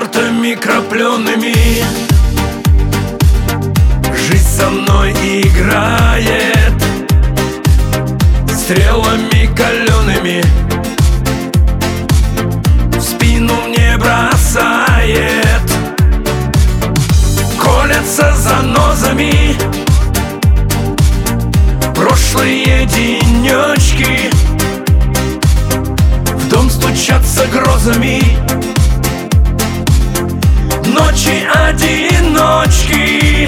картами крапленными. Жизнь со мной играет стрелами калеными, в спину мне бросает, колятся занозами прошлые денечки, в дом стучатся грозами ночи одиночки.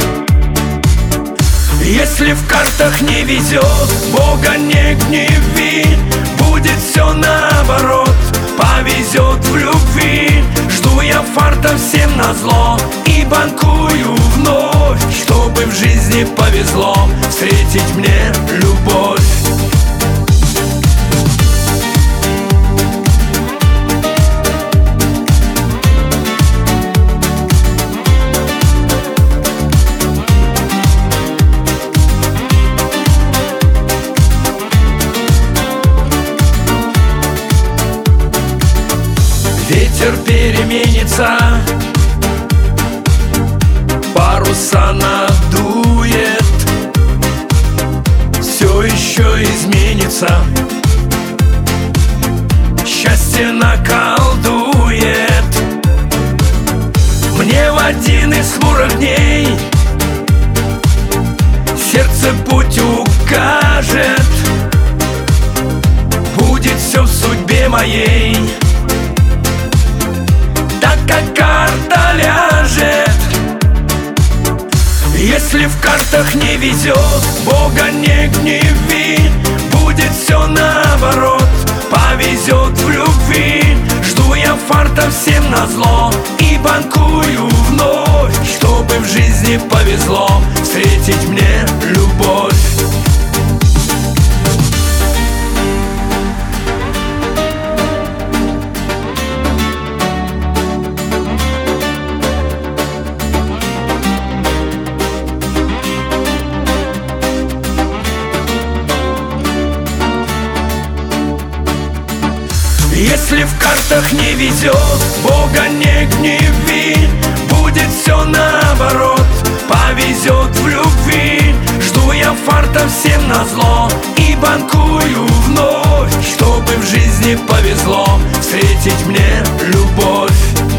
Если в картах не везет, Бога не гневи, будет все наоборот, повезет в любви. Жду я фарта всем назло и банкую вновь, чтобы в жизни повезло встретить мне любовь. Ветер переменится, паруса надует, все еще изменится, счастье наколдует. Мне в один из хмурых дней сердце путь укажет, будет все в судьбе моей, как карта ляжет. Если в картах не везет, Бога не гневи, будет все наоборот, повезет в любви. Жду я фарта всем назло и банкую вновь, чтобы в жизни повезло встретить мне любовь. Если в картах не везет, Бога не гневи, будет все наоборот, повезет в любви. Жду я фарта всем назло и банкую вновь, чтобы в жизни повезло встретить мне любовь.